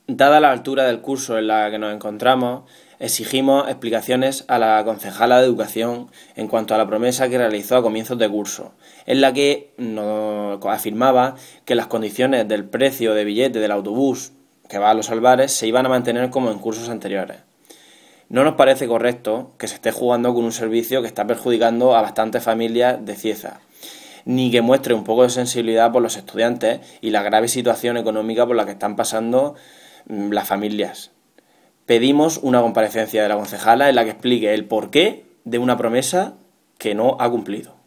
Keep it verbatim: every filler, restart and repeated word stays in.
Dada la altura del curso en la que nos encontramos, exigimos explicaciones a la concejala de Educación en cuanto a la promesa que realizó a comienzos de curso, en la que nos afirmaba que las condiciones del precio de billete del autobús que va a los Albares se iban a mantener como en cursos anteriores. No nos parece correcto que se esté jugando con un servicio que está perjudicando a bastantes familias de Cieza, ni que muestre un poco de sensibilidad por los estudiantes y la grave situación económica por la que están pasando las familias. Pedimos una comparecencia de la concejala en la que explique el porqué de una promesa que no ha cumplido.